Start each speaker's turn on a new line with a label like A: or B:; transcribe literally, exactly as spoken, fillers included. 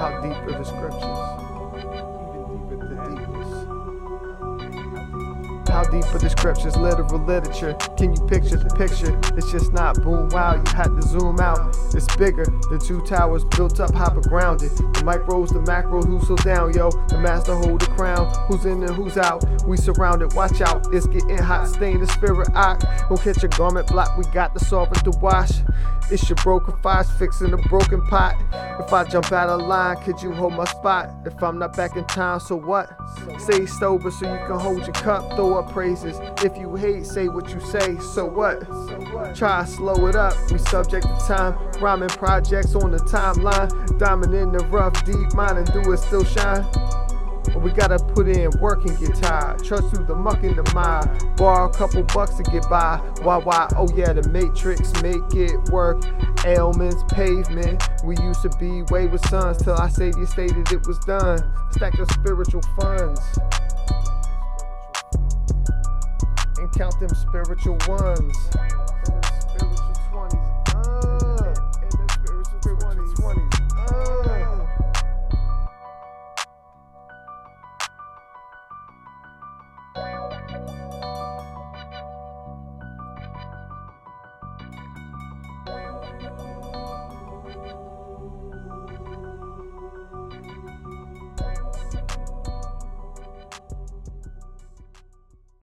A: How deep are the scriptures? Even deeper the deepest. How deep are the scriptures? Literal literature. Can you picture the picture? It's just not boom wow. You had to zoom out. It's bigger. The two towers built up, hyper grounded. The micros, the macros, who's so down, yo? The master hold the crown. Who's in and who's out? We surrounded. Watch out. It's getting hot. Stay in the spirit. I don't catch a garment block. We got the solvent to wash. It's your broken fires fixing a broken pot. If I jump out of line, could you hold my spot? If I'm not back in time, so what? Stay sober so you can hold your cup. Throw up praises. If you hate, say what you say. So what? Try to slow it up. We subject to time. Rhyming projects on the timeline. Diamond in the rough, deep mine, and do it still shine? But we gotta put in work and get tired. Trust through the muck and the mire. Borrow a couple bucks to get by. Why, why? Oh yeah, the matrix make it work. Ailments, pavement. We used to be wayward sons till our Savior stated it was done. Stack of spiritual funds and count them spiritual ones.